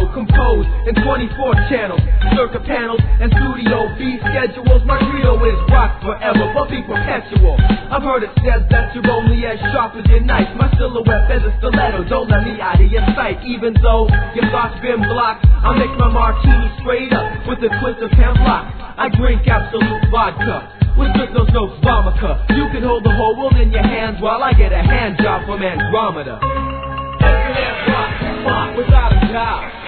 composed in 24 channels, circuit panels, and Studio B schedules. My credo is rock forever, but be perpetual. I've heard it said that you're only as sharp as your knife. My silhouette is a stiletto, don't let me out of your sight. Even though your thoughts been blocked, I'll make my martini straight up with a twist of hemlock. I drink absolute vodka with those notes vomica. You can hold the whole world in your hands while I get a hand job from Andromeda. Rock, without a doubt.